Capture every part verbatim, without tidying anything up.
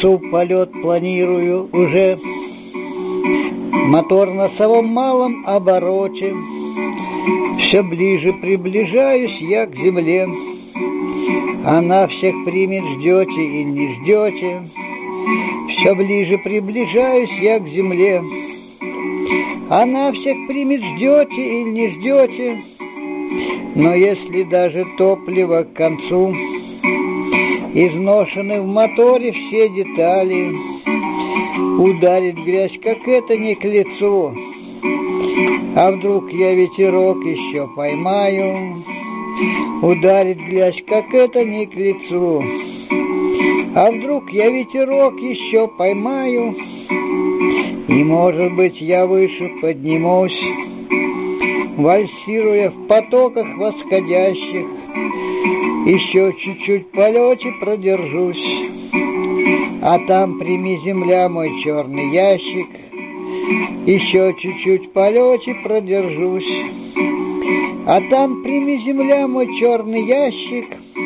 концу полет планирую уже. Мотор на самом малом обороте. Все ближе приближаюсь я к земле. Она всех примет, ждете и не ждете. Все ближе приближаюсь я к земле. Она всех примет, ждете или не ждете. Но если даже топливо к концу, изношены в моторе все детали, ударит грязь, как это не к лицу. А вдруг я ветерок еще поймаю, ударит грязь, как это не к лицу. А вдруг я ветерок еще поймаю, и, может быть, я выше поднимусь, вальсируя в потоках восходящих, еще чуть-чуть в полете продержусь. А там прими, земля, мой черный ящик, еще чуть-чуть в полете продержусь. А там прими, земля, мой черный ящик.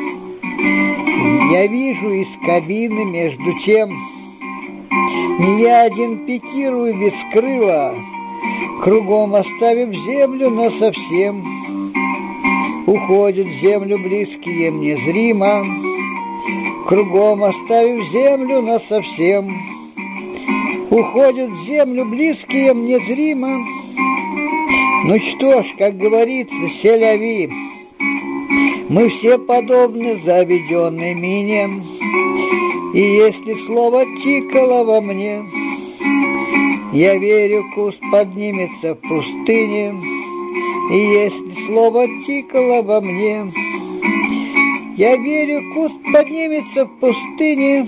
Я вижу из кабины между тем, не я один пикирую без крыла, кругом оставив землю насовсем. Уходят в землю близкие мне зримо, кругом оставив землю насовсем. Уходят в землю близкие мне зримо. Ну что ж, как говорится, селяви, мы все подобны заведенной мине. И если слово тикало во мне, я верю, куст поднимется в пустыне. И если слово тикало во мне, я верю, куст поднимется в пустыне.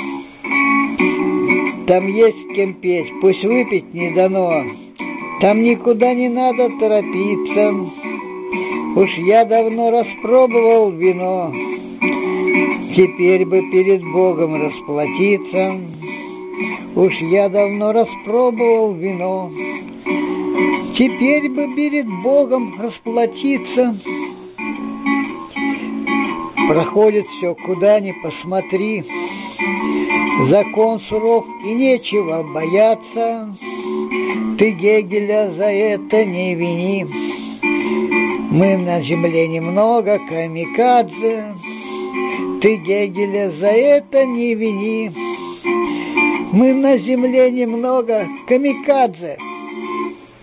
Там есть с кем петь, пусть выпить не дано. Там никуда не надо торопиться. Уж я давно распробовал вино, теперь бы перед Богом расплатиться. Уж я давно распробовал вино, теперь бы перед Богом расплатиться. Проходит все, куда ни посмотри, закон суров и нечего бояться. Ты Гегеля за это не вини. Мы на земле немного камикадзе. Ты Гегеля за это не вини. Мы на земле немного камикадзе.